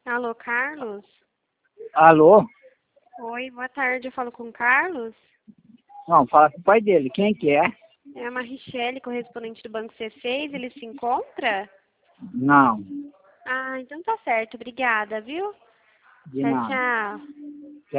Alô, Carlos? Alô? Oi, boa tarde. Eu falo com o Carlos? Não, fala com o pai dele. Quem que é? É a Marichele, correspondente do Banco C6. Ele se encontra? Não, Ah, então tá certo. Obrigada, viu? de Tchau, nada. tchau.